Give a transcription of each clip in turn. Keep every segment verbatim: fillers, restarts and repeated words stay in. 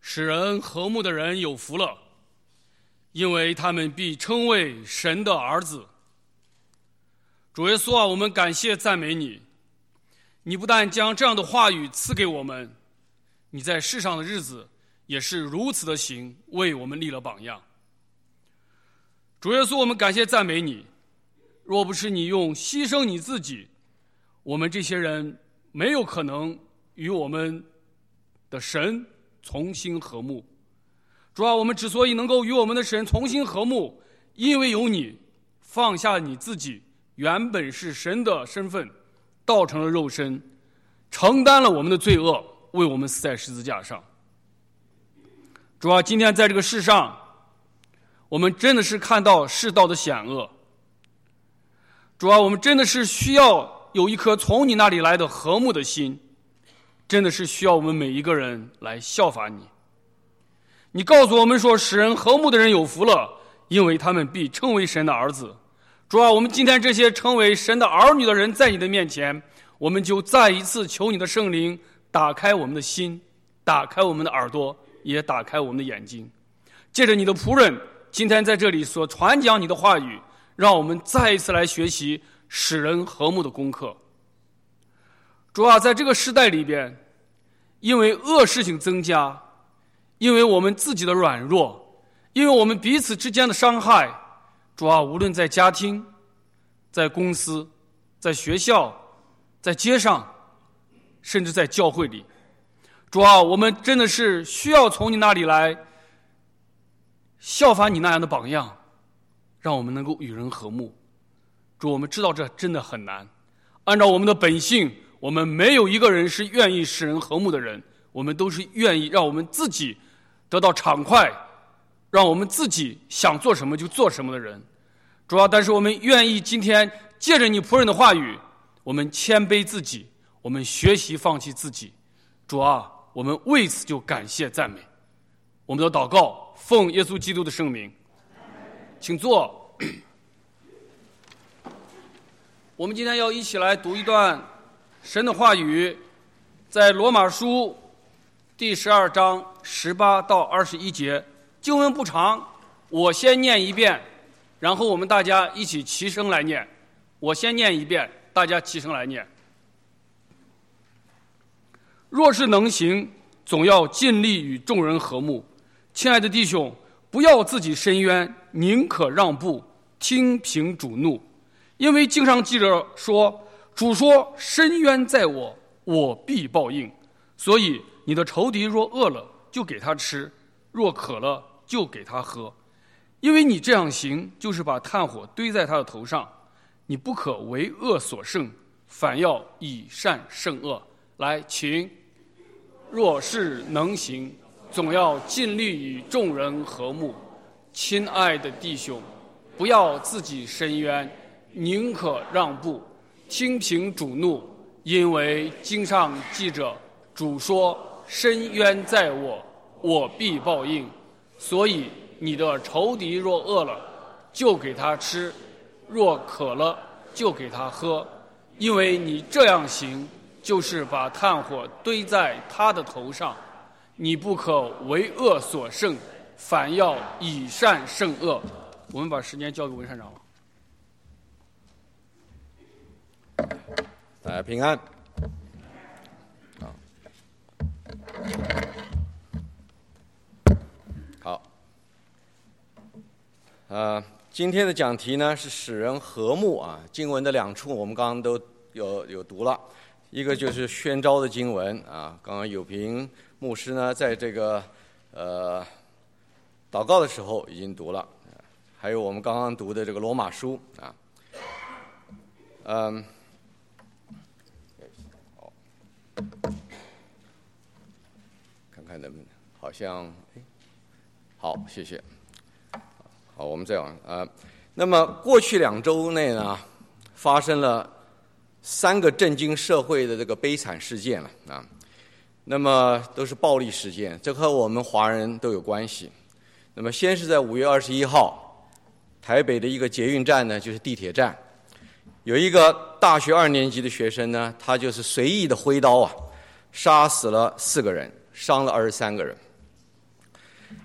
使人和睦的人有福了，因为他们必称为神的儿子。主耶稣啊，我们感谢赞美你，你不但将这样的话语赐给我们，你在世上的日子也是如此的行，为我们立了榜样。主耶稣，我们感谢赞美你，若不是你用牺牲你自己，我们这些人没有可能与我们的神重新和睦。主啊，我们之所以能够与我们的神重新和睦，因为有你放下你自己原本是神的身份，道成了肉身，承担了我们的罪恶，为我们死在十字架上。主啊，今天在这个世上，我们真的是看到世道的险恶。主啊，我们真的是需要有一颗从你那里来的和睦的心，真的是需要我们每一个人来效法你。你告诉我们说，使人和睦的人有福了，因为他们必称为神的儿子。主啊，我们今天这些称为神的儿女的人，在你的面前，我们就再一次求你的圣灵打开我们的心，打开我们的耳朵，也打开我们的眼睛。借着你的仆人今天在这里所传讲你的话语，让我们再一次来学习使人和睦的功课。主啊，在这个时代里边，因为恶事情增加，因为我们自己的软弱，因为我们彼此之间的伤害，主啊，无论在家庭、在公司、在学校、在街上，甚至在教会里，主啊，我们真的是需要从你那里来效法你那样的榜样，让我们能够与人和睦。主，我们知道这真的很难，按照我们的本性，我们没有一个人是愿意使人和睦的人，我们都是愿意让我们自己得到畅快，让我们自己想做什么就做什么的人。主啊，但是我们愿意今天借着你仆人的话语，我们谦卑自己，我们学习放弃自己。主啊，我们为此就感谢赞美。我们的祷告奉耶稣基督的圣名，请坐。我们今天要一起来读一段神的话语，在罗马书第十二章十八到二十一节，经文不长，我先念一遍，然后我们大家一起齐声来念。我先念一遍，大家齐声来念。若是能行，总要尽力与众人和睦。亲爱的弟兄，不要自己伸冤，宁可让步，听凭主怒。因为经上记着说，主说，伸冤在我，我必报应。所以你的仇敌若饿了，就给他吃；若渴了，就给他喝。因为你这样行，就是把炭火堆在他的头上。你不可为恶所胜，反要以善胜恶。来，请。若是能行，总要尽力与众人和睦。亲爱的弟兄，不要自己伸冤，宁可让步，听凭主怒。因为经上记着，主说，伸冤在我，我必报应。所以你的仇敌若饿了，就给他吃；若渴了，就给他喝。因为你这样行，就是把炭火堆在他的头上。你不可为恶所胜，反要以善胜恶。我们把时间交给文山长了。 大家平安。好，呃，今天的讲题呢是使人和睦啊。经文的两处我们刚刚都有有读了，一个就是宣召的经文啊，刚刚有平牧师呢在这个呃祷告的时候已经读了，还有我们刚刚读的这个罗马书啊，嗯。看看能不能，好像，好，谢谢。好，我们再往呃，那么过去两周内呢，发生了三个震惊社会的这个悲惨事件了啊，那么都是暴力事件，这和我们华人都有关系。那么先是在五月二十一号，台北的一个捷运站呢，就是地铁站，有一个大学二年级的学生呢，他就是随意的挥刀啊，杀死了四个人，伤了二十三个人。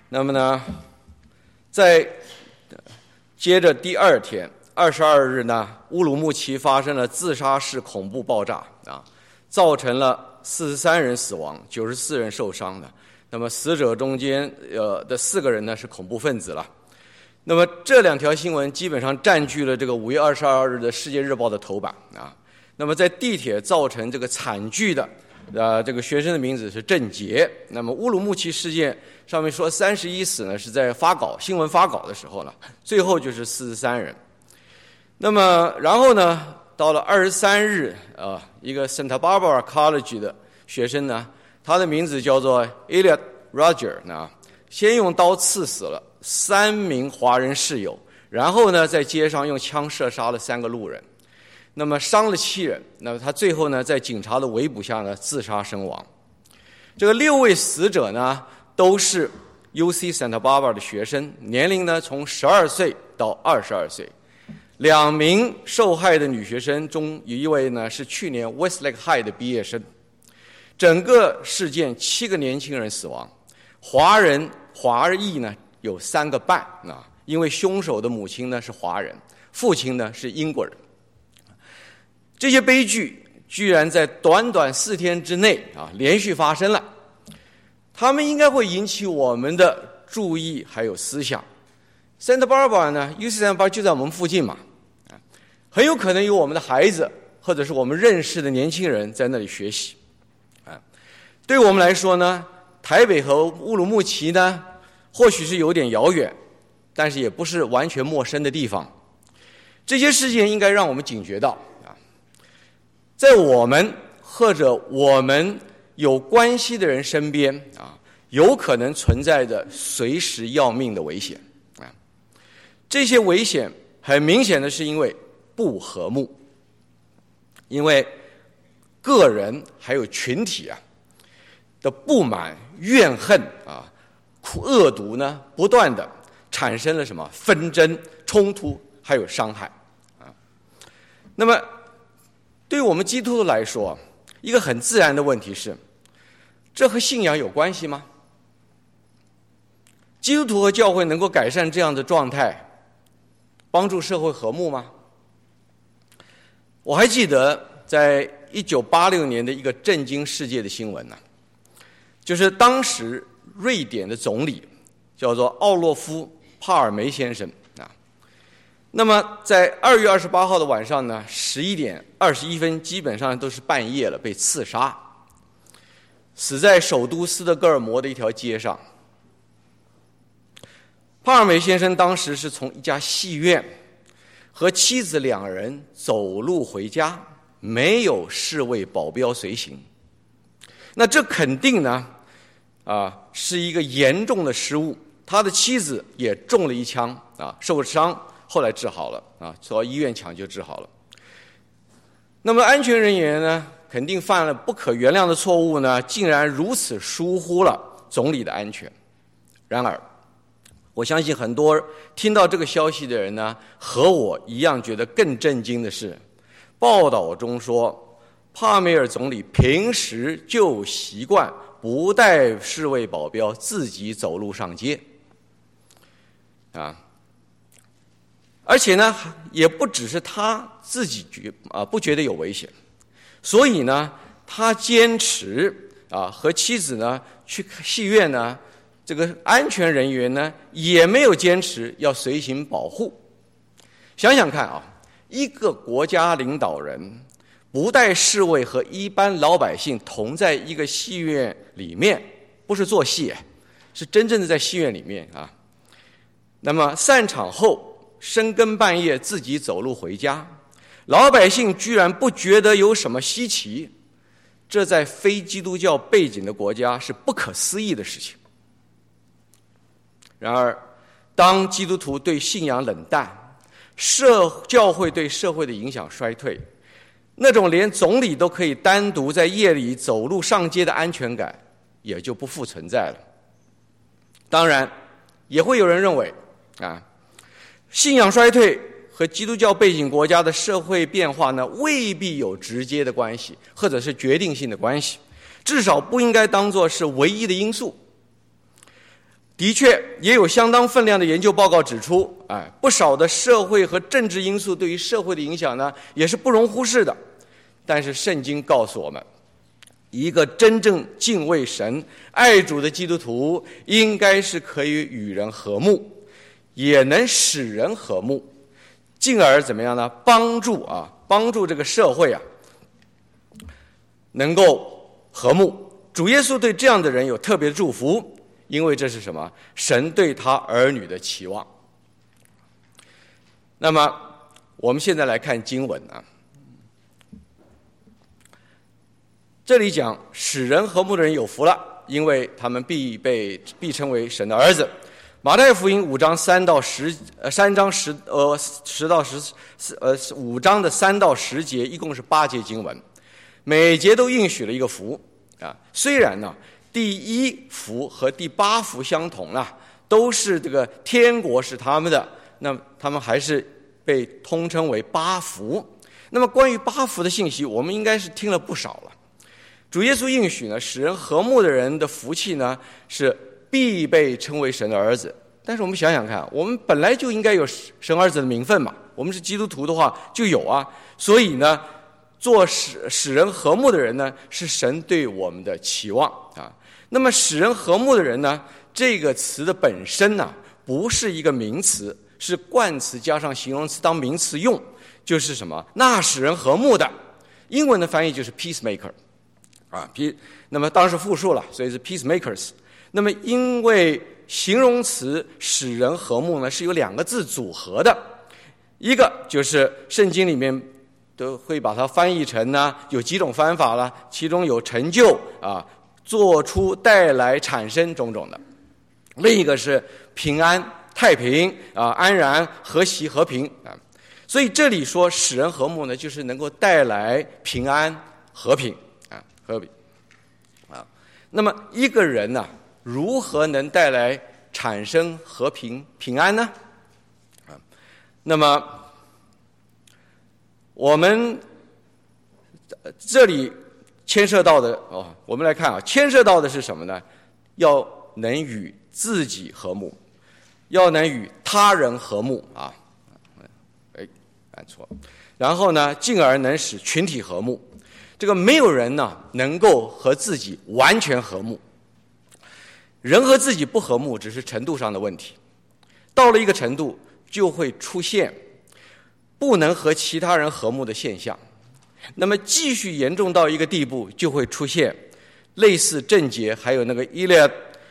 那么呢，在接着第二天二十二日呢，乌鲁木齐发生了自杀式恐怖爆炸啊，造成了四十三人死亡，九十四人受伤的。那么死者中间呃的四个人呢是恐怖分子了。那么这两条新闻基本上占据了这个五月二十二日的《世界日报》的头版啊。那么在地铁造成这个惨剧的呃这个学生的名字是郑捷。那么乌鲁木齐事件上面说三十一死呢是在发稿新闻发稿的时候呢，最后就是四十三人。那么然后呢，到了二十三日啊，一个 Santa Barbara College 的学生呢，他的名字叫做 Elliot Roger 呢，先用刀刺死了三名华人室友，然后呢在街上用枪射杀了三个路人，那么伤了七人。那么他最后呢在警察的围捕下呢自杀身亡。这个六位死者呢都是 U C Santa Barbara 的学生，年龄呢从十二岁到二十二岁。两名受害的女学生中有一位呢是去年 Westlake High 的毕业生。整个事件七个年轻人死亡，华人华裔呢有三个半啊，因为凶手的母亲呢是华人，父亲呢是英国人。这些悲剧居然在短短四天之内啊连续发生了，他们应该会引起我们的注意还有思想。Santa Barbara 呢 ，U C Santa Barbara 就在我们附近嘛，啊，很有可能有我们的孩子或者是我们认识的年轻人在那里学习，啊，对我们来说呢，台北和乌鲁木齐呢，或许是有点遥远，但是也不是完全陌生的地方。这些事件应该让我们警觉到啊，在我们或者我们有关系的人身边啊，有可能存在着随时要命的危险。这些危险很明显的是因为不和睦，因为个人还有群体啊的不满、怨恨啊、恶毒呢，不断的产生了什么纷争、冲突，还有伤害啊。那么，对于我们基督徒来说，一个很自然的问题是：这和信仰有关系吗？基督徒和教会能够改善这样的状态？帮助社会和睦吗？我还记得在一九八六年的一个震惊世界的新闻呢，就是当时瑞典的总理叫做奥洛夫·帕尔梅先生啊。那么在二月二十八号的晚上呢，十一点二十一分，基本上都是半夜了，被刺杀，死在首都斯德哥尔摩的一条街上。帕尔梅先生当时是从一家戏院和妻子两人走路回家，没有侍卫保镖随行。那这肯定呢，啊，是一个严重的失误。他的妻子也中了一枪啊，受伤，后来治好了啊，到医院抢救治好了。那么安全人员呢，肯定犯了不可原谅的错误呢，竟然如此疏忽了总理的安全。然而，我相信很多听到这个消息的人呢，和我一样觉得更震惊的是，报道中说，帕梅尔总理平时就习惯不带侍卫保镖自己走路上街，啊，而且呢，也不只是他自己觉啊不觉得有危险，所以呢，他坚持啊和妻子呢去戏院呢。这个安全人员呢，也没有坚持要随行保护。想想看啊，一个国家领导人不带侍卫和一般老百姓同在一个戏院里面，不是做戏，是真正的在戏院里面啊。那么散场后深更半夜自己走路回家，老百姓居然不觉得有什么稀奇，这在非基督教背景的国家是不可思议的事情。然而，当基督徒对信仰冷淡，社教会对社会的影响衰退，那种连总理都可以单独在夜里走路上街的安全感也就不复存在了。当然，也会有人认为啊，信仰衰退和基督教背景国家的社会变化呢，未必有直接的关系，或者是决定性的关系，至少不应该当作是唯一的因素。 的确，也有相当分量的研究报告指出，哎，不少的社会和政治因素对于社会的影响呢，也是不容忽视的。但是圣经告诉我们，一个真正敬畏神、爱主的基督徒，应该是可以与人和睦，也能使人和睦，进而怎么样呢？帮助啊，帮助这个社会啊，能够和睦。主耶稣对这样的人有特别的祝福，因为这是什么？神对他儿女的期望。那么我们现在来看经文啊，这里讲使人和睦的人有福了，因为他们必被必称为神的儿子。马太福音五章三到十呃三章十呃十到十呃五章的三到十节，一共是八节经文，每节都应许了一个福啊。虽然呢，第一福和第八福相同啊，都是这个天国是他们的，那他们还是被通称为八福。那么关于八福的信息，我们应该是听了不少了。主耶稣应许呢，使人和睦的人的福气呢，是必被称为神的儿子。但是我们想想看，我们本来就应该有神儿子的名分嘛，我们是基督徒的话就有啊。所以呢，做使使人和睦的人呢，是神对我们的期望啊。那么使人和睦的人呢，这个词的本身呢，不是一个名词，是冠词加上形容词当名词用，就是什么？那使人和睦的，英文的翻译就是 peacemaker 啊，那么当时复数了，所以是 peacemakers。那么因为形容词使人和睦呢，是由两个字组合的，一个就是圣经里面都会把它翻译成呢，有几种翻法了，其中有成就啊，做出、带来、产生种种的；另一个是平安、太平啊，安然、和谐、和平啊。所以这里说使人和睦呢，就是能够带来平安、和平啊，和平啊。那么一个人呢，如何能带来产生和平、平安呢？啊，那么我们这里牵涉到的哦，我们来看啊，牵涉到的是什么呢？要能与自己和睦，要能与他人和睦啊，哎，按错，然后呢，进而能使群体和睦。这个没有人呢能够和自己完全和睦，人和自己不和睦只是程度上的问题，到了一个程度就会出现不能和其他人和睦的现象，那么继续严重到一个地步，就会出现类似郑捷还有那个 Iliad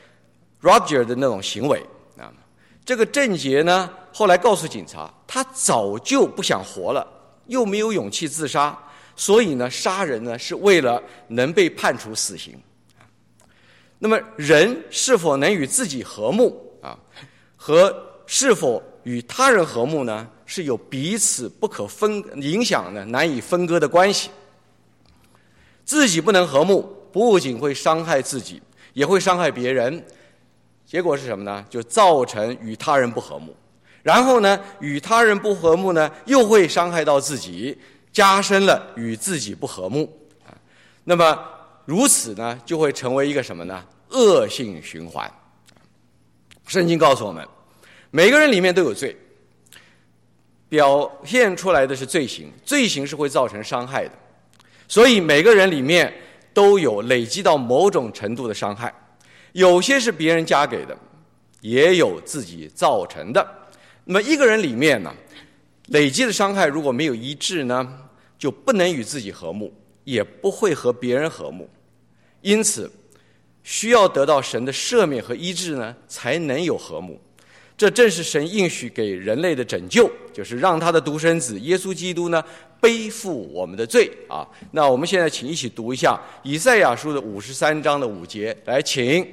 Roger 的那种行为啊。这个郑捷呢，后来告诉警察，他早就不想活了，又没有勇气自杀，所以呢，杀人呢是为了能被判处死刑。那么人是否能与自己和睦啊，和是否与他人和睦呢，是有彼此不可分影响的、难以分割的关系。自己不能和睦，不仅会伤害自己，也会伤害别人。结果是什么呢？就造成与他人不和睦。然后呢，与他人不和睦呢，又会伤害到自己，加深了与自己不和睦啊。那么如此呢，就会成为一个什么呢？恶性循环。圣经告诉我们，每个人里面都有罪，表现出来的是罪行，罪行是会造成伤害的，所以每个人里面都有累积到某种程度的伤害，有些是别人加给的，也有自己造成的。那么一个人里面呢，累积的伤害如果没有医治呢，就不能与自己和睦，也不会和别人和睦，因此需要得到神的赦免和医治呢，才能有和睦。这正是神应许给人类的拯救，就是让他的独生子耶稣基督呢背负我们的罪啊。那我们现在请一起读一下以赛亚书的五十三章的五节，来，请。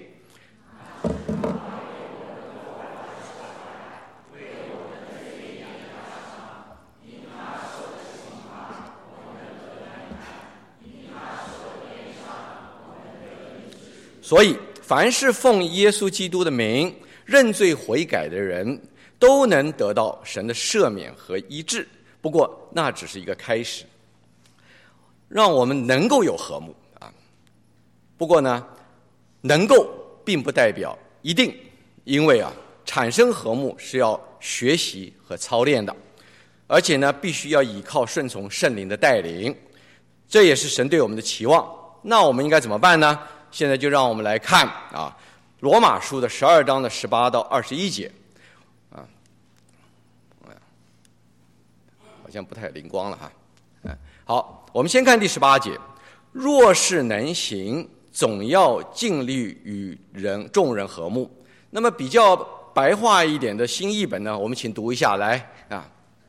所以凡是奉耶稣基督的名认罪悔改的人，都能得到神的赦免和医治。不过那只是一个开始，让我们能够有和睦啊。不过呢，能够并不代表一定因为啊，产生和睦是要学习和操练的，而且呢，必须要依靠顺从圣灵的带领，这也是神对我们的期望。那我们应该怎么办呢？现在就让我们来看啊，罗马书的十二章的十八到二十一节，啊，好像不太灵光了哈。嗯，好，我们先看第十八节，若是能行，总要尽力与人众人和睦。那么比较白话一点的新译本呢，我们请读一下来啊。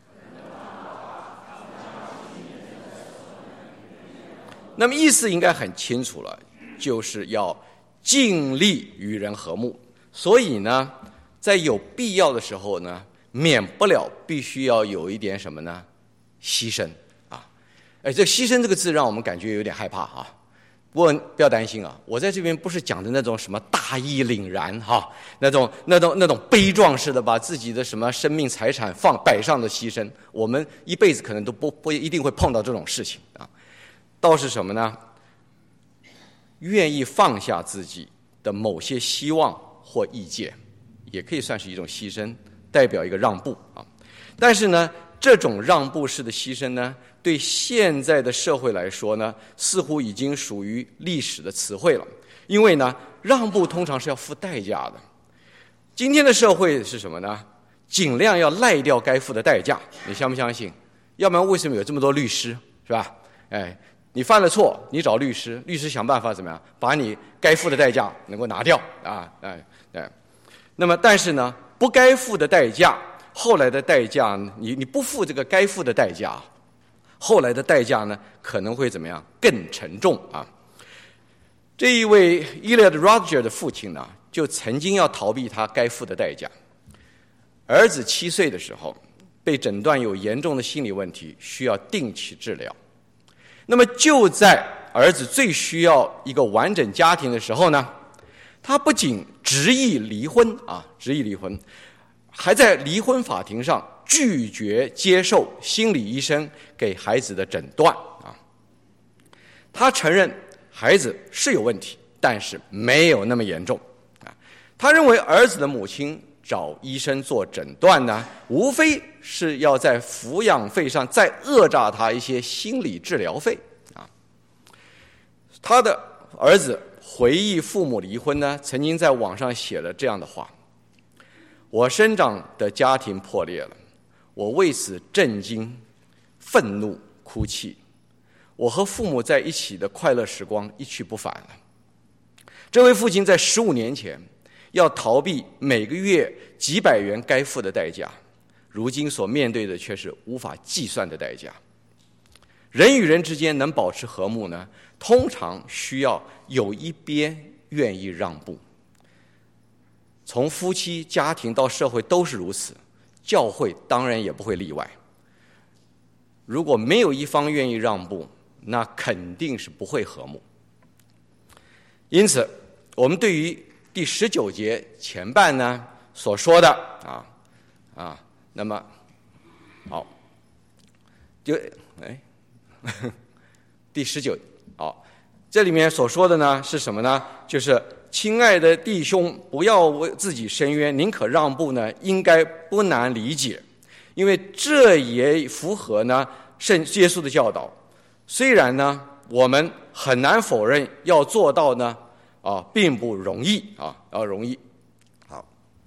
那么意思应该很清楚了，就是要尽力与人和睦。所以呢，在有必要的时候呢，免不了必须要有一点什么呢？牺牲啊！哎，这牺牲这个字让我们感觉有点害怕啊。不过不要担心啊，我在这边不是讲的那种什么大义凛然哈，那种那种那种悲壮式的把自己的什么生命财产放摆上的牺牲，我们一辈子可能都不不一定会碰到这种事情啊。倒是什么呢？愿意放下自己的某些希望或意见，也可以算是一种牺牲，代表一个让步啊。但是呢，这种让步式的牺牲呢，对现在的社会来说呢，似乎已经属于历史的词汇了。因为呢，让步通常是要付代价的。今天的社会是什么呢？尽量要赖掉该付的代价，你相不相信？要不然为什么有这么多律师，是吧？哎。你犯了错，你找律师，律师想办法怎么样把你该付的代价能够拿掉啊？哎哎，那么但是呢，不该付的代价，后来的代价，你你不付这个该付的代价，后来的代价呢可能会怎么样更沉重啊？这一位 Elliot Rodger 的父亲呢，就曾经要逃避他该付的代价。儿子七岁的时候，被诊断有严重的心理问题，需要定期治疗。那么就在儿子最需要一个完整家庭的时候呢，他不仅执意离婚啊，执意离婚，还在离婚法庭上拒绝接受心理医生给孩子的诊断啊。他承认孩子是有问题，但是没有那么严重啊。他认为儿子的母亲找医生做诊断呢，无非是要在抚养费上再讹诈他一些心理治疗费啊。他的儿子回忆父母离婚呢，曾经在网上写了这样的话：我生长的家庭破裂了，我为此震惊、愤怒、哭泣。我和父母在一起的快乐时光一去不返了。这位父亲在十五年前要逃避每个月几百元该付的代价，如今所面对的却是无法计算的代价。人与人之间能保持和睦呢，通常需要有一边愿意让步。从夫妻、家庭到社会都是如此，教会当然也不会例外。如果没有一方愿意让步，那肯定是不会和睦。因此，我们对于第十九节前半呢所说的啊啊，那么好，就哎，第十九好，这里面所说的呢是什么呢？就是亲爱的弟兄，不要为自己伸冤，宁可让步呢，应该不难理解，因为这也符合呢圣耶稣的教导。虽然呢，我们很难否认要做到呢。啊，并不容易啊，要容易。好，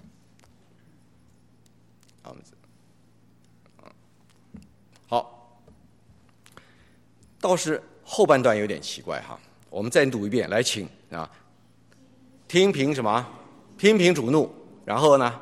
好，倒是后半段有点奇怪哈，我们再读一遍，来，请啊，听凭什么？听凭主怒，然后呢？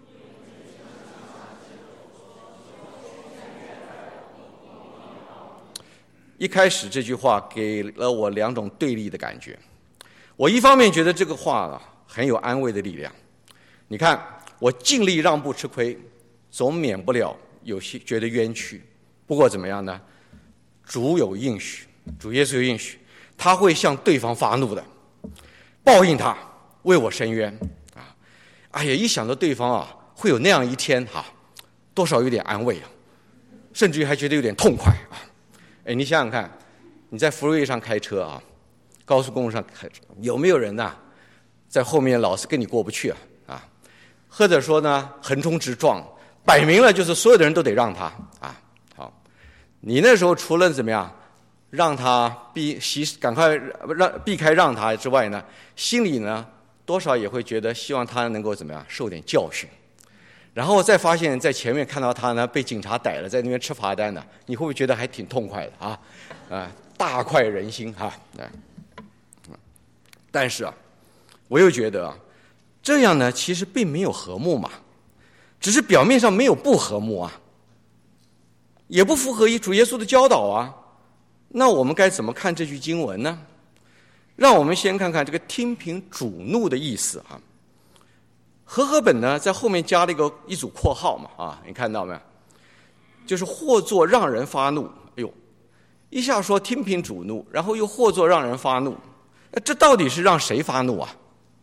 一开始这句话给了我两种对立的感觉。我一方面觉得这个话啊很有安慰的力量，你看我尽力让步吃亏，总免不了有些觉得冤屈。不过怎么样呢？主有应许，主耶稣有应许，他会向对方发怒的，报应他，为我伸冤啊！哎呀，一想到对方啊会有那样一天哈、啊，多少有点安慰啊，甚至于还觉得有点痛快啊！哎，你想想看，你在福瑞上开车啊。高速公路上开，有没有人呐、啊，在后面老是跟你过不去啊？啊， 或者说呢横冲直撞，摆明了就是所有的人都得让他啊。好，你那时候除了怎么样让他避袭赶快让避开让他之外呢，心里呢多少也会觉得希望他能够怎么样受点教训。然后再发现在前面看到他呢被警察逮了，在那边吃罚单呢，你会不会觉得还挺痛快的啊？啊，大快人心哈！啊，但是啊，我又觉得啊，这样呢其实并没有和睦嘛，只是表面上没有不和睦啊，也不符合主耶稣的教导啊。那我们该怎么看这句经文呢？让我们先看看这个听凭主怒的意思啊。和合本呢在后面加了一个一组括号嘛啊，你看到没有？就是或作让人发怒。哎呦，一下说听凭主怒，然后又或作让人发怒，这到底是让谁发怒啊？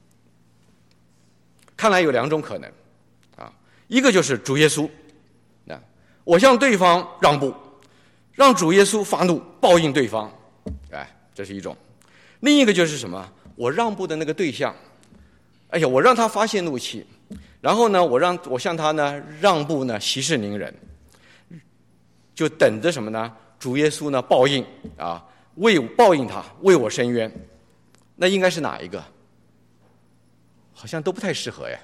看来有两种可能啊，一个就是主耶稣，啊，我向对方让步，让主耶稣发怒报应对方，哎，这是一种；另一个就是什么？我让步的那个对象。哎呀，我让他发泄怒气，然后呢，我让我向他呢让步呢，息事宁人，就等着什么呢？主耶稣呢报应啊，为报应他，为我伸冤。那应该是哪一个？好像都不太适合呀，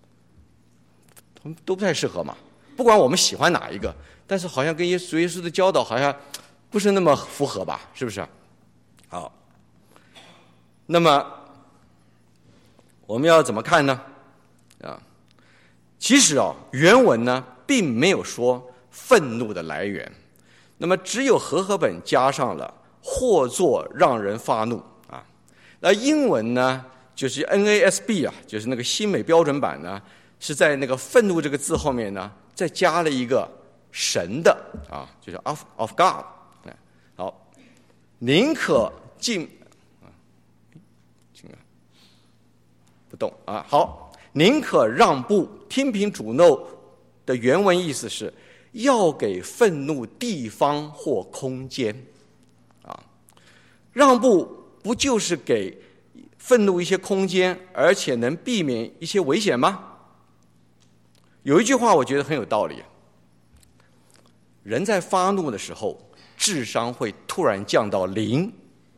都不太适合嘛。不管我们喜欢哪一个，但是好像跟耶稣耶稣的教导好像不是那么符合吧？是不是？好，那么。我们要怎么看呢？啊，其实啊，原文呢并没有说愤怒的来源，那么只有和合本加上了或作让人发怒啊。那英文呢，就是 N A S B 啊，就是那个新美标准版呢，是在那个愤怒这个字后面呢，再加了一个神的啊，就是 of of God。好，宁可进。不动啊，好，宁可让步，听凭主怒的原文意思是要给愤怒地方或空间啊。让步不就是给愤怒一些空间，而且能避免一些危险吗？有一句话我觉得很有道理，人在发怒的时候智商会突然降到零，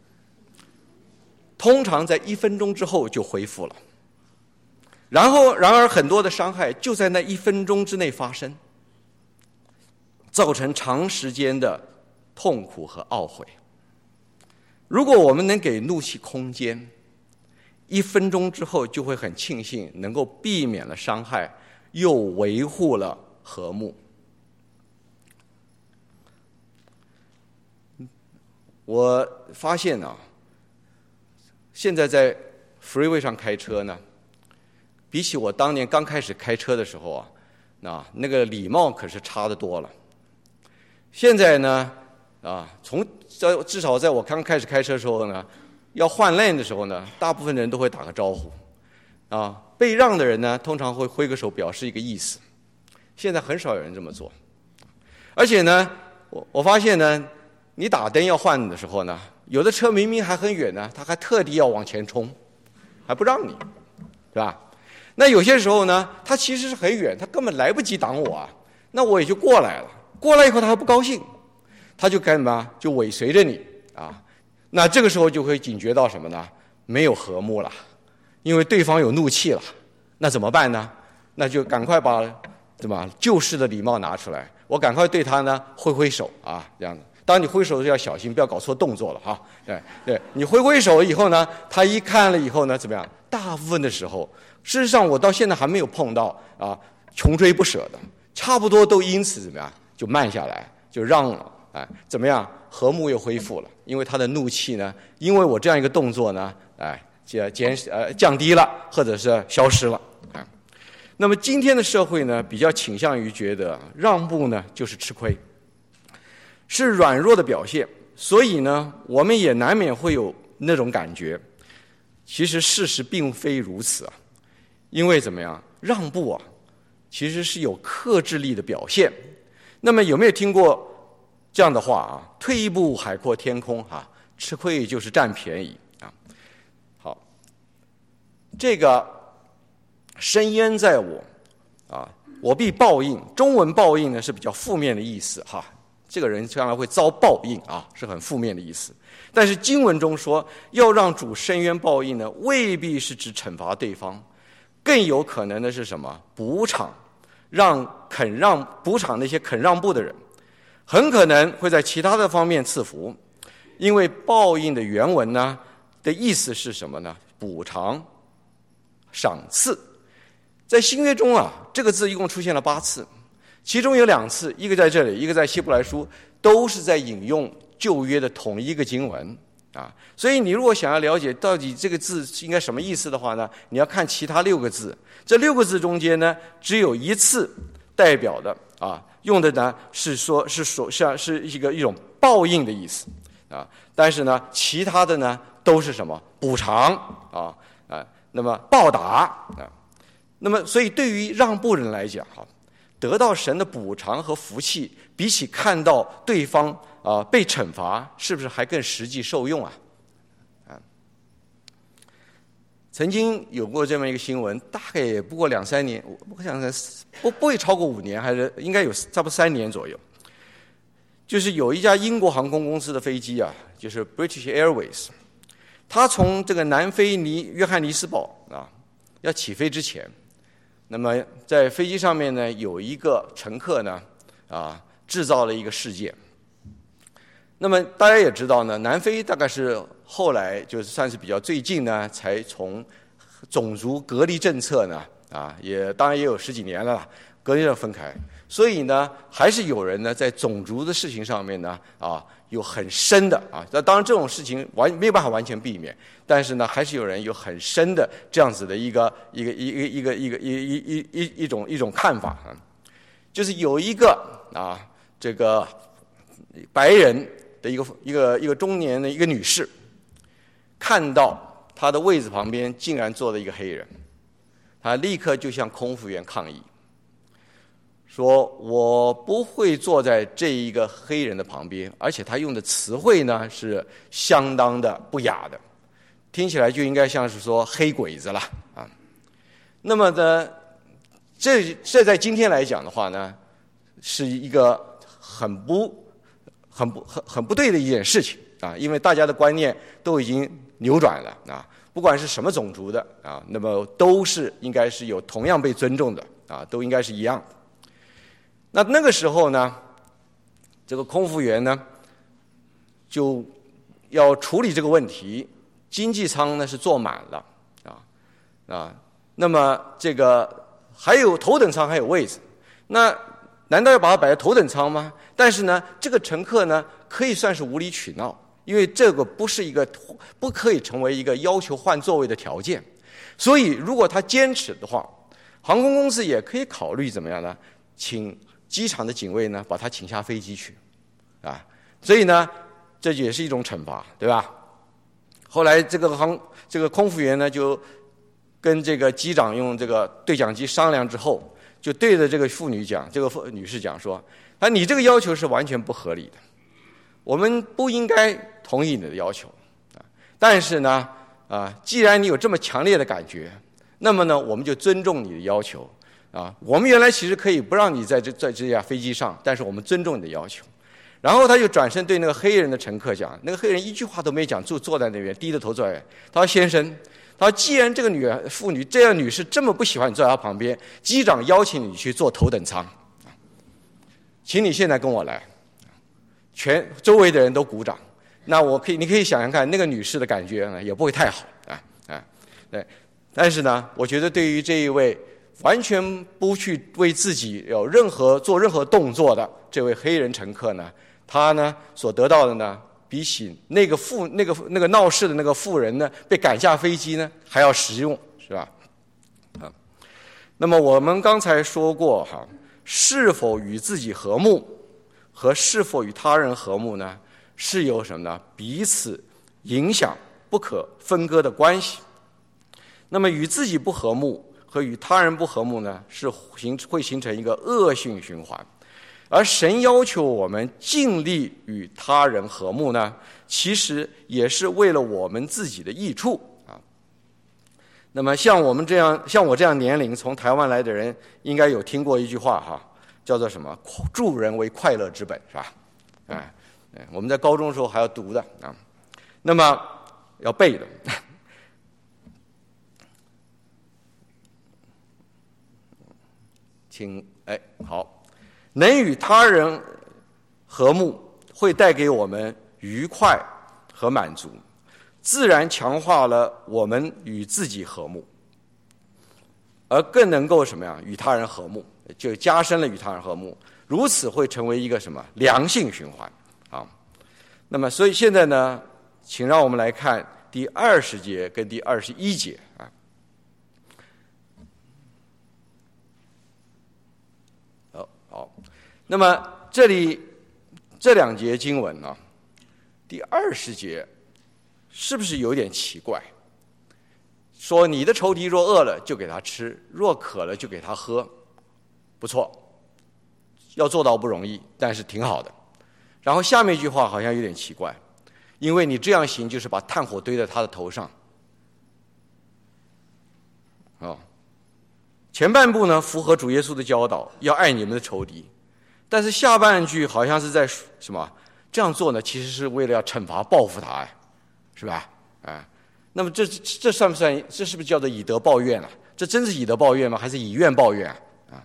通常在一分钟之后就恢复了。然后，然而很多的伤害就在那一分钟之内发生，造成长时间的痛苦和懊悔。如果我们能给怒气空间，一分钟之后就会很庆幸能够避免了伤害，又维护了和睦。我发现啊，现在在 freeway 上开车呢，比起我当年刚开始开车的时候啊，那那个礼貌可是差得多了。现在呢，啊，从在至少在我刚开始开车的时候呢，要换 lane 的时候呢，大部分人都会打个招呼，啊，被让的人呢，通常会挥个手表示一个意思。现在很少有人这么做，而且呢，我我发现呢，你打灯要换的时候呢，有的车明明还很远呢，他还特地要往前冲，还不让你，是吧？那有些时候呢，他其实是很远，他根本来不及挡我啊，那我也就过来了。过来以后他还不高兴，他就干什么？就尾随着你啊。那这个时候就会警觉到什么呢？没有和睦了，因为对方有怒气了。那怎么办呢？那就赶快把怎么旧式的礼貌拿出来，我赶快对他呢挥挥手啊，这样子。当你挥手的时候要小心，不要搞错动作了哈。对对，你挥挥手以后呢，他一看了以后呢，怎么样？大部分的时候，事实上我到现在还没有碰到啊穷追不舍的，差不多都因此怎么样就慢下来，就让了，哎，怎么样？和睦又恢复了，因为他的怒气呢，因为我这样一个动作呢，哎，减减呃降低了，或者是消失了啊。那么今天的社会呢，比较倾向于觉得让步呢就是吃亏，是软弱的表现，所以呢，我们也难免会有那种感觉。其实事实并非如此啊，因为怎么样，让步啊，其实是有克制力的表现。那么有没有听过这样的话啊？退一步海阔天空哈、啊，吃亏就是占便宜啊。好，这个深渊在我， 啊，我必报应。中文报应呢是比较负面的意思哈，这个人将来会遭报应啊，是很负面的意思。但是经文中说要让主伸冤报应呢，未必是指惩罚对方，更有可能的是什么？补偿，让肯让补偿那些肯让步的人，很可能会在其他的方面赐福。因为报应的原文呢的意思是什么呢？补偿、赏赐。在新约中啊，这个字一共出现了八次，其中有两次，一个在这里，一个在希伯来书，都是在引用旧约的同一个经文啊。所以你如果想要了解到底这个字应该什么意思的话呢，你要看其他六个字。这六个字中间呢，只有一次代表的啊，用的呢是说是说像是一个一种报应的意思啊，但是呢，其他的呢都是什么？补偿啊啊，那么报答啊。那么，所以对于让步人来讲，哈，得到神的补偿和福气，比起看到对方啊被惩罚，是不是还更实际受用啊？啊，曾经有过这么一个新闻，大概也不过两三年，我想不不会超过五年，还是应该有差不多三年左右。就是有一家英国航空公司的飞机啊，就是 British Airways， 它从这个南非尼约翰尼斯堡啊要起飞之前。那么在飞机上面呢，有一个乘客呢，啊，制造了一个事件。那么大家也知道呢，南非大概是后来就是算是比较最近呢，才从种族隔离政策呢，啊，也当然也有十几年了，隔离了分开。所以呢，还是有人呢在种族的事情上面呢，啊，有很深的啊，那当然这种事情完没有办法完全避免。但是呢，还是有人有很深的这样子的一个一个一个一个一个一一一一一种一种看法啊，就是有一个啊这个白人的一个一个一个中年的一个女士，看到她的位置旁边竟然坐了一个黑人，她立刻就向空服员抗议，说我不会坐在这一个黑人的旁边，而且她用的词汇呢是相当的不雅的。听起来就应该像是说黑鬼子了啊。那么呢，这这在今天来讲的话呢，是一个很不、很不、很很不对的一件事情啊，因为大家的观念都已经扭转了啊，不管是什么种族的啊，那么都是应该是有同样被尊重的啊，都应该是一样的。那那个时候呢，这个空服员呢就要处理这个问题。经济舱呢是坐满了啊啊，那么这个还有头等舱还有位置，那难道要把它摆在头等舱吗？但是呢，这个乘客呢可以算是无理取闹，因为这个不是一个不可以成为一个要求换座位的条件，所以如果他坚持的话，航空公司也可以考虑怎么样呢？请机场的警卫呢把他请下飞机去啊，所以呢，这也是一种惩罚，对吧？后来这个航这个空服员呢，就跟这个机长用这个对讲机商量之后，就对着这个妇女讲，这个女士讲说：“啊，你这个要求是完全不合理的，我们不应该同意你的要求啊。但是呢，啊，既然你有这么强烈的感觉，那么呢，我们就尊重你的要求啊。我们原来其实可以不让你在这在这架飞机上，但是我们尊重你的要求。”然后他就转身对那个黑人的乘客讲，那个黑人一句话都没讲，就坐在那边低着头坐在。他说：“先生，他说既然这个女妇女这样女士这么不喜欢你坐在她旁边，机长邀请你去坐头等舱，请你现在跟我来。”全周围的人都鼓掌。那我可以，你可以想想看，那个女士的感觉呢，也不会太好啊啊。对，但是呢，我觉得对于这一位完全不去为自己有任何做任何动作的这位黑人乘客呢，他呢所得到的呢，比起那个妇那个那个闹事的那个妇人呢被赶下飞机呢还要实用，是吧？啊，那么我们刚才说过哈，是否与自己和睦和是否与他人和睦呢，是有什么呢？彼此影响不可分割的关系。那么与自己不和睦和与他人不和睦呢，是形会形成一个恶性循环。而神要求我们尽力与他人和睦呢，其实也是为了我们自己的益处啊。 那么像我们这样，像我这样年龄从台湾来的人，应该有听过一句话哈，叫做什么“助人为快乐之本”，是吧？哎，我们在高中的时候还要读的啊，那么要背的。请哎好，能与他人和睦，会带给我们愉快和满足，自然强化了我们与自己和睦，而更能够什么呀？与他人和睦，就加深了与他人和睦，如此会成为一个什么良性循环啊？那么，所以现在呢，请让我们来看第二十节跟第二十一节啊。好，好，那么这里这两节经文呢，第二十节是不是有点奇怪？说你的仇敌若饿了就给他吃，若渴了就给他喝，不错，要做到不容易，但是挺好的。然后下面一句话好像有点奇怪，因为你这样行就是把炭火堆在他的头上。哦，前半部呢符合主耶稣的教导，要爱你们的仇敌，但是下半句好像是在什么？这样做呢，其实是为了要惩罚报复他，哎，是吧？哎，那么这这算不算？这是不是叫做以德报怨啊？这真是以德报怨吗？还是以怨报怨啊？啊！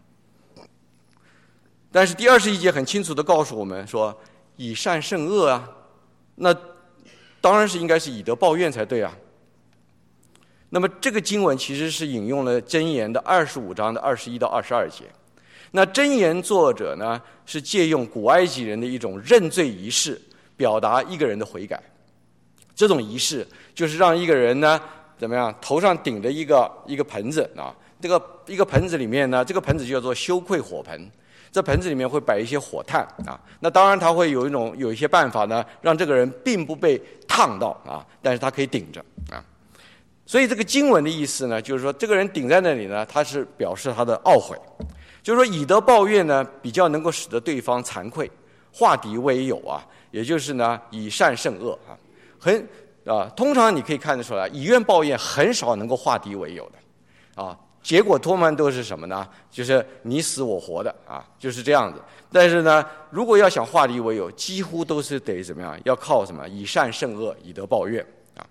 但是第二十一节很清楚地告诉我们说，以善胜恶啊，那当然是应该是以德报怨才对啊。那么这个经文其实是引用了箴言的二十五章的二十一到二十二节。那箴言作者呢，是借用古埃及人的一种认罪仪式，表达一个人的悔改。这种仪式就是让一个人呢，怎么样，头上顶着一个一个盆子啊，这个一个盆子里面呢，这个盆子叫做羞愧火盆。这盆子里面会摆一些火炭啊，那当然他会有一种有一些办法呢，让这个人并不被烫到啊，但是他可以顶着啊。所以这个经文的意思呢，就是说这个人顶在那里呢，他是表示他的懊悔，就是说以德报怨呢，比较能够使得对方惭愧，化敌为友啊，也就是呢以善胜恶啊，很啊，通常你可以看得出来，以怨报怨很少能够化敌为友的啊。结果多半都是什么呢？就是你死我活的啊，就是这样子。但是呢，如果要想化敌为友，几乎都是得怎么样？要靠什么？以善胜恶，以德报怨啊。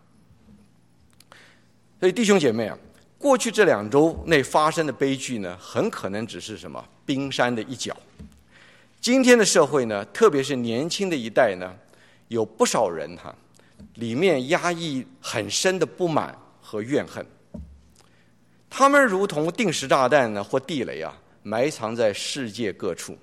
所以弟兄姐妹啊，过去这两周内发生的悲剧呢，很可能只是什么冰山的一角。今天的社会呢，特别是年轻的一代呢，有不少人哈、啊，里面压抑很深的不满和怨恨。他们如同定时炸弹呢，或地雷啊，埋藏在世界各处。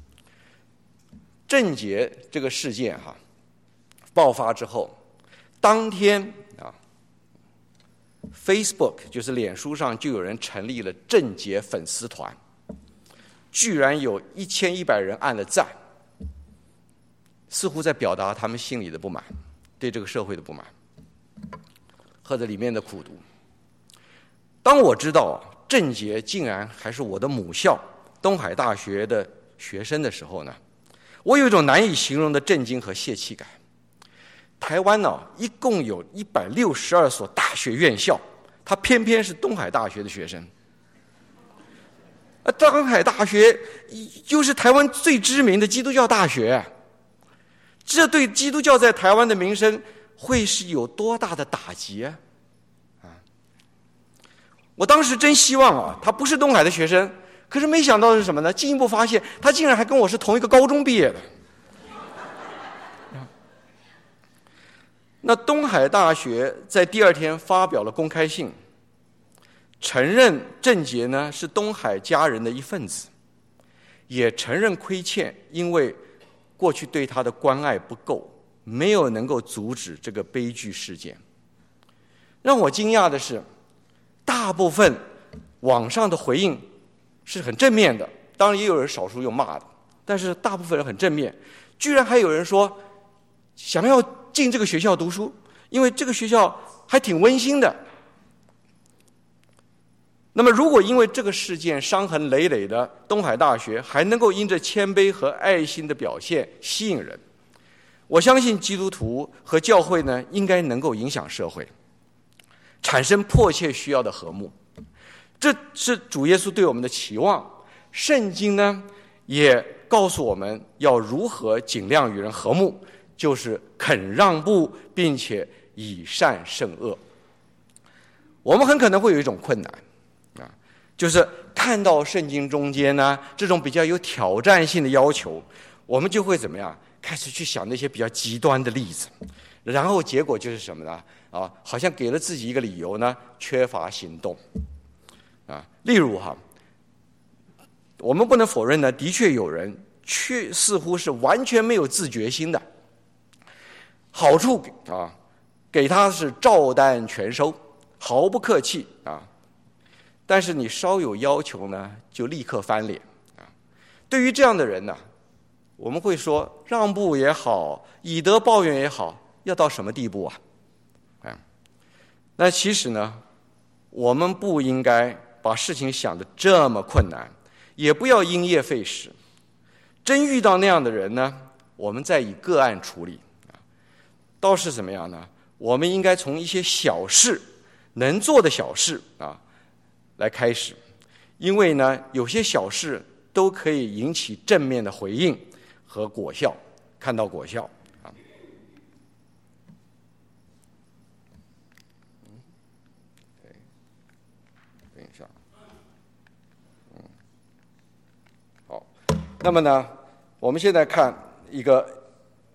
郑捷这个事件哈、啊、爆发之后，当天啊 ，Facebook 就是脸书上就有人成立了郑捷粉丝团，居然有一千一百人按了赞，似乎在表达他们心里的不满，对这个社会的不满，或者里面的苦毒。当我知道郑捷竟然还是我的母校东海大学的学生的时候呢，我有一种难以形容的震惊和泄气感。台湾呢、啊，一共有一百六十二所大学院校，他偏偏是东海大学的学生。啊，东海大学又是台湾最知名的基督教大学，这对基督教在台湾的名声会是有多大的打击啊？我当时真希望啊，他不是东海的学生，可是没想到的是什么呢？进一步发现，他竟然还跟我是同一个高中毕业的。那东海大学在第二天发表了公开信，承认郑捷呢是东海家人的一份子，也承认亏欠，因为过去对他的关爱不够，没有能够阻止这个悲剧事件。让我惊讶的是，大部分网上的回应是很正面的，当然也有人少数用骂的，但是大部分人很正面。居然还有人说想要进这个学校读书，因为这个学校还挺温馨的。那么如果因为这个事件伤痕累累的东海大学还能够因着谦卑和爱心的表现吸引人，我相信基督徒和教会呢应该能够影响社会。 产生迫切需要的和睦。这是主耶稣对我们的期望。圣经呢也告诉我们要如何尽量与人和睦，就是肯让步，并且以善胜恶。我们很可能会有一种困难啊，就是看到圣经中间呢这种比较有挑战性的要求，我们就会怎么样？开始去想那些比较极端的例子，然后结果就是什么呢？啊，好像给了自己一个理由呢，缺乏行动。啊，例如哈，我们不能否认呢，的确有人却似乎是完全没有自觉心的，好处啊，给他是照单全收，毫不客气啊。但是你稍有要求呢，就立刻翻脸啊。对于这样的人呢，我们会说，让步也好，以德报怨也好，要到什么地步啊？啊，那其实呢，我们不应该把事情想得这么困难，也不要因噎废食。真遇到那样的人呢，我们再以个案处理。倒是怎么样呢？我们应该从一些小事，能做的小事啊来开始，因为呢，有些小事都可以引起正面的回应和果效，看到果效啊。等一下，嗯，好，那么呢，我们现在看一个。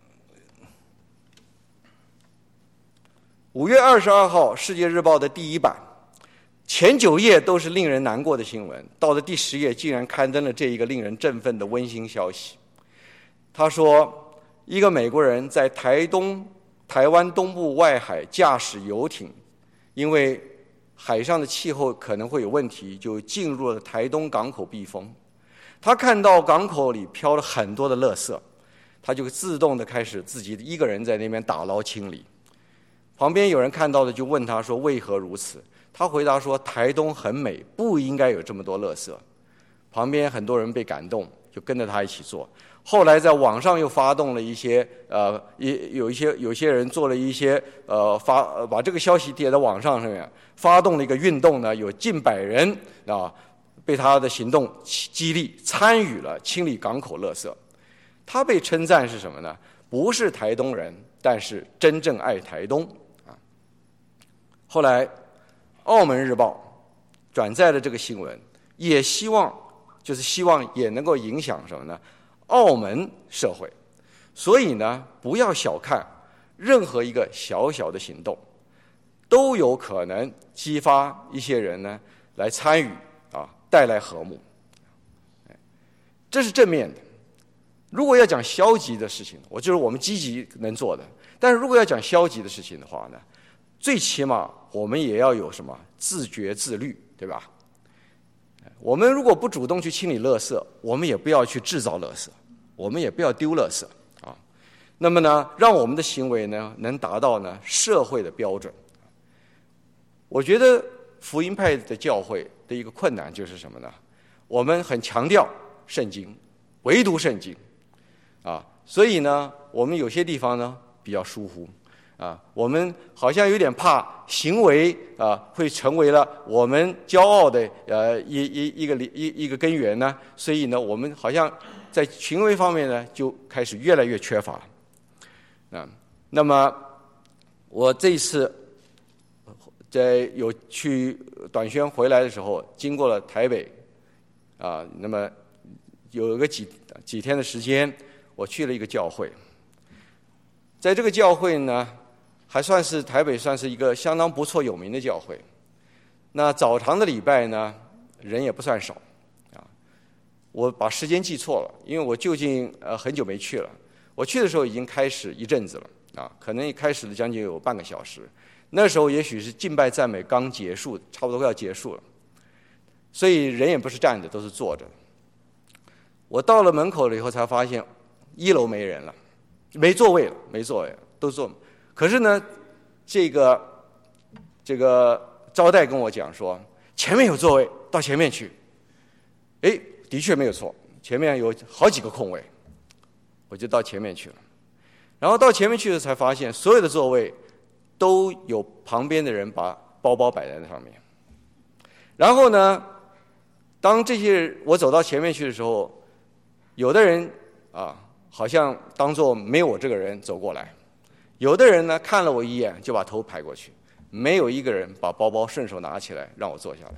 五月二十二号，《世界日报》的第一版，前九页都是令人难过的新闻，到了第十页，竟然刊登了这一个令人振奋的温馨消息。他说，一个美国人在台东、台湾东部外海驾驶游艇，因为海上的气候可能会有问题，就进入了台东港口避风。他看到港口里飘了很多的垃圾，他就自动的开始自己一个人在那边打捞清理。旁边有人看到的就问他说为何如此，他回答说台东很美，不应该有这么多垃圾。旁边很多人被感动，就跟着他一起做。后来在网上又发动了一些呃，也有一些有些人做了一些呃发呃把这个消息贴在网上上面，发动了一个运动呢，有近百人啊被他的行动激励，参与了清理港口垃圾。他被称赞是什么呢？不是台东人，但是真正爱台东。后来，《澳门日报》转载了这个新闻，也希望就是希望也能够影响什么呢？澳门社会。所以呢，不要小看任何一个小小的行动，都有可能激发一些人呢来参与啊，带来和睦。这是正面的。如果要讲消极的事情，我就是我们积极能做的。但是如果要讲消极的事情的话呢？最起码我们也要有什么自觉自律，对吧？我们如果不主动去清理垃圾，我们也不要去制造垃圾，我们也不要丢垃圾啊。那么呢，让我们的行为呢能达到呢社会的标准。我觉得福音派的教会的一个困难就是什么呢？我们很强调圣经，唯独圣经啊，所以呢，我们有些地方呢比较疏忽。啊，我们好像有点怕行为啊会成为了我们骄傲的呃一一一个一一个根源呢，所以呢，我们好像在行为方面呢就开始越来越缺乏了。啊，那么我这一次在有去短宣回来的时候，经过了台北啊，那么有个几几天的时间，我去了一个教会，在这个教会呢。还算是台北算是一个相当不错有名的教会。那早堂的礼拜呢，人也不算少啊。我把时间记错了，因为我究竟呃很久没去了。我去的时候已经开始一阵子了啊，可能一开始了将近有半个小时。那时候也许是敬拜赞美刚结束，差不多要结束了，所以人也不是站着，都是坐着。我到了门口了以后才发现，一楼没人了，没座位了，没座位了，都坐。可是呢，这个这个招待跟我讲说，前面有座位，到前面去。哎，的确没有错，前面有好几个空位，我就到前面去了。然后到前面去了才发现，所有的座位都有旁边的人把包包摆在那上面。然后呢，当这些我走到前面去的时候，有的人啊，好像当作没有我这个人走过来；有的人呢，看了我一眼就把头抬过去，没有一个人把包包顺手拿起来让我坐下来。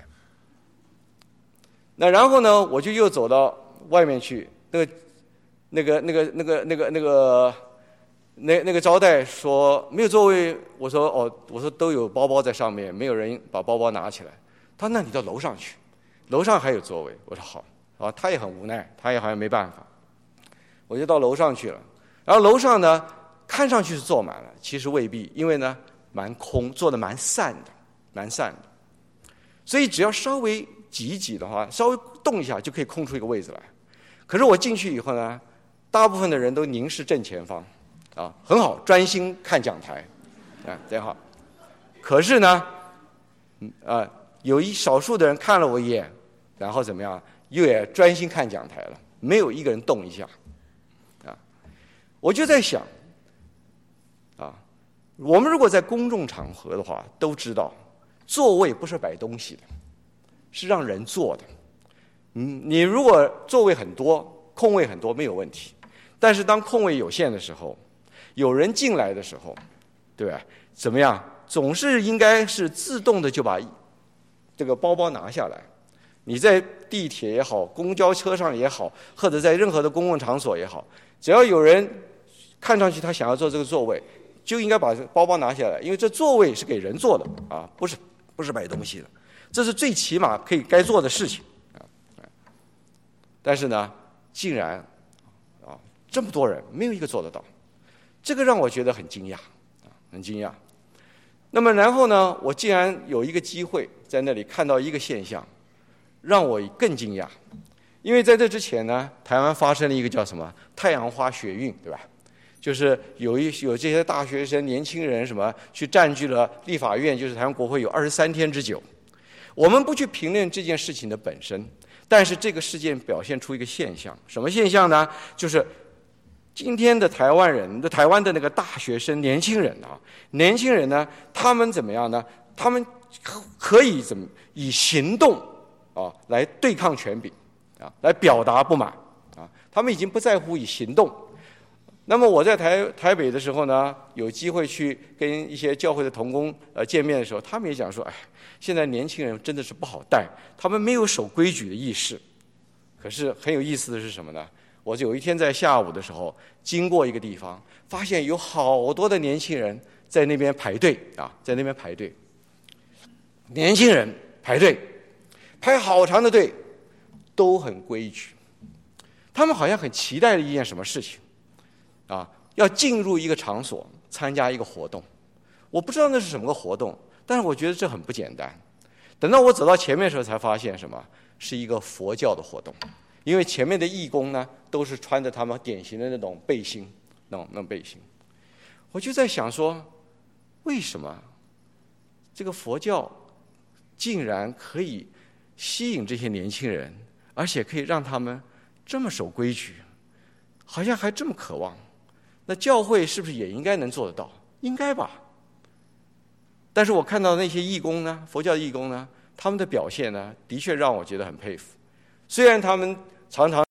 那然后呢，我就又走到外面去，那个、那个、那个、那个、那个、那个、那那个招待说没有座位，我说哦，我说都有包包在上面，没有人把包包拿起来。他说那你到楼上去，楼上还有座位。我说好，啊，他也很无奈，他也好像没办法，我就到楼上去了。然后楼上呢，看上去是坐满了，其实未必，因为呢蛮空，坐的蛮散的，蛮散的。所以只要稍微挤一挤的话，稍微动一下就可以空出一个位置来。可是我进去以后呢，大部分的人都凝视正前方，啊，很好，专心看讲台，啊，真好。可是呢，嗯啊。有一少数的人看了我一眼，然后怎么样，又也专心看讲台了，没有一个人动一下，啊，我就在想，啊，我们如果在公众场合的话，都知道，座位不是摆东西的，是让人坐的。嗯，你如果座位很多，空位很多没有问题，但是当空位有限的时候，有人进来的时候，对吧？怎么样，总是应该是自动的就把这个包包拿下来。你在地铁也好，公交车上也好，或者在任何的公共场所也好，只要有人看上去他想要坐这个座位，就应该把包包拿下来，因为这座位是给人坐的啊，不是不是摆东西的，这是最起码可以该做的事情啊。但是呢，竟然啊这么多人没有一个做得到，这个让我觉得很惊讶啊，很惊讶。那么然后呢，我竟然有一个机会在那里看到一个现象，让我更惊讶。因为在这之前呢，台湾发生了一个叫什么太阳花学运，对吧？就是有一有这些大学生、年轻人什么去占据了立法院，就是台湾国会有二十三天之久。我们不去评论这件事情的本身，但是这个事件表现出一个现象，什么现象呢？就是今天的台湾人的台湾的那个大学生年轻人啊，年轻人呢，他们怎么样呢？他们可以怎么以行动啊来对抗权柄啊，来表达不满啊。他们已经不在乎以行动。那么我在台台北的时候呢，有机会去跟一些教会的同工呃见面的时候，他们也讲说，哎，现在年轻人真的是不好带，他们没有守规矩的意识。可是很有意思的是什么呢？我有一天在下午的时候经过一个地方，发现有好多的年轻人在那边排队啊，在那边排队。年轻人排队，排好长的队，都很规矩。他们好像很期待的一件什么事情啊，要进入一个场所参加一个活动。我不知道那是什么个活动，但是我觉得这很不简单。等到我走到前面的时候，才发现什么是一个佛教的活动。因为前面的义工呢，都是穿着他们典型的那种背心，那种那种背心。我就在想说，为什么这个佛教竟然可以吸引这些年轻人，而且可以让他们这么守规矩，好像还这么渴望？那教会是不是也应该能做得到？应该吧。但是我看到那些义工呢，佛教的义工呢，他们的表现呢，的确让我觉得很佩服。虽然他们常常